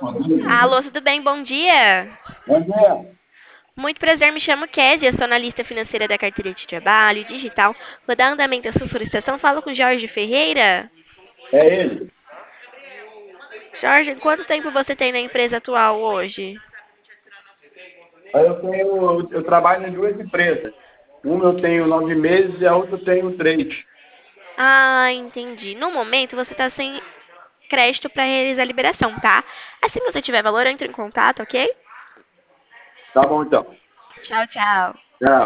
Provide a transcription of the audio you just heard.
Alô, tudo bem? Bom dia. Bom dia. Muito prazer, me chamo Kézia, sou analista financeira da carteira de trabalho digital. Vou dar andamento à sua solicitação. Falo com Jorge Ferreira. É ele. Jorge, quanto tempo você tem na empresa atual hoje? Eu trabalho em duas empresas. Uma eu tenho 9 meses e a outra eu tenho 3. Ah, entendi. No momento você está sem crédito para realizar a liberação, tá? Assim que você tiver valor, eu entro em contato, ok? Tá bom então. Tchau, tchau. Tchau.